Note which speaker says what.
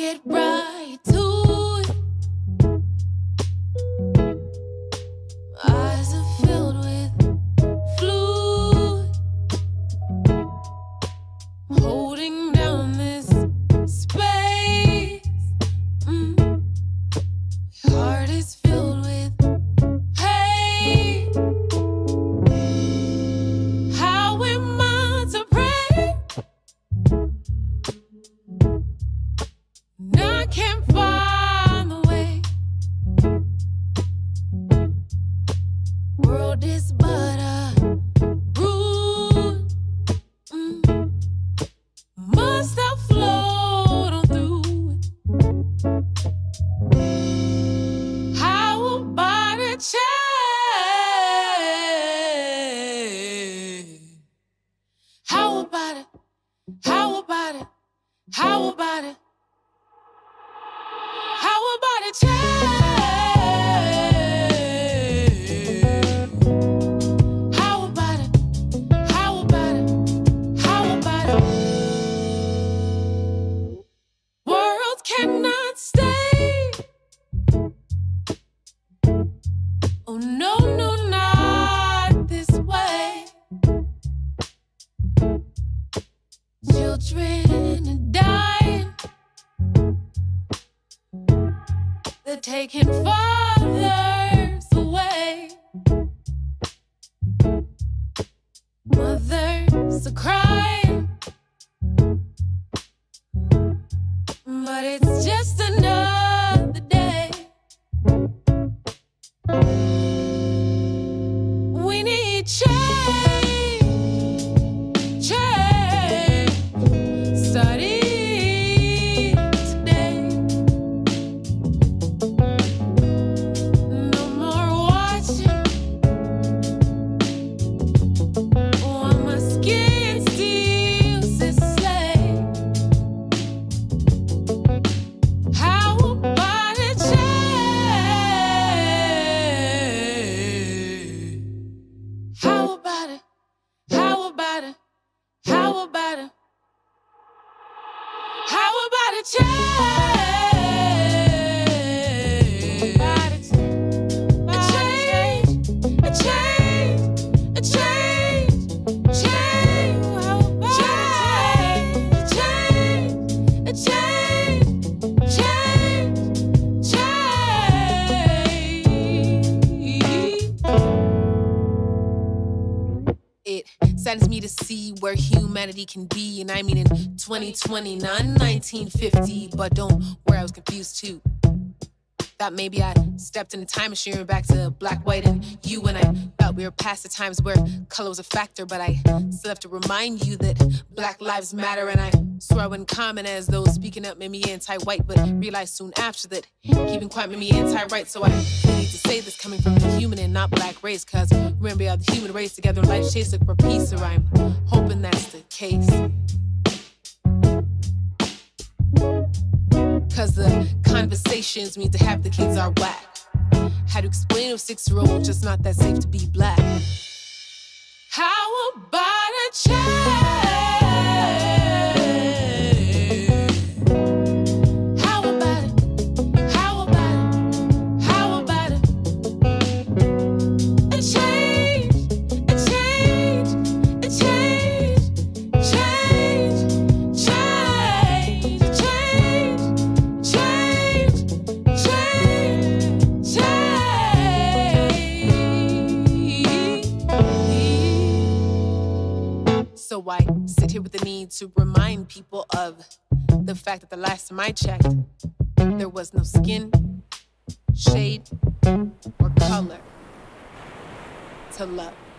Speaker 1: get right to it. Eyes are filled with fluid, holding down this space. Heart is filled with pain. How am I to pray? And I can't find the way. World is but a root. Must I float on through it? How about a change? How about it? How about it? How about it? How about a change? How about it? How about it? How about it? World cannot stay. Oh no, no, not this way. Children are dying. They're taking fathers away. Mothers are crying, but it's just another day. We need change, change. Study today. No more watching while my skin steals its slave. How about a change? How about it? How about it? How about it? How about a change? A change, a change, change. How about a change, a change, change, change. It saddens me to see where humanity can be, and I mean in 2020, not in 1950. But don't worry, I was confused too. Thought maybe I stepped in a time machine back to black, white, and you, and I thought we were past the times where color was a factor. But I still have to remind you that Black Lives Matter, and I swore I wouldn't comment as though speaking up made me anti-white, but realized soon after that keeping quiet made me anti-right. So I need to say this coming from the human and not black race, cause remember we are the human race together in life's chase, look for peace, so I'm hoping that's the case. Cause the conversations we need to have the kids are whack. How to explain to a 6-year-old just not that safe to be black? How about a change? How about it? How about it? How about it? A change, a change, a change, change, change, a change, change, change, change. So I sit here with the need to remind people of the fact that the last time I checked, there was no skin, shade, or color to love.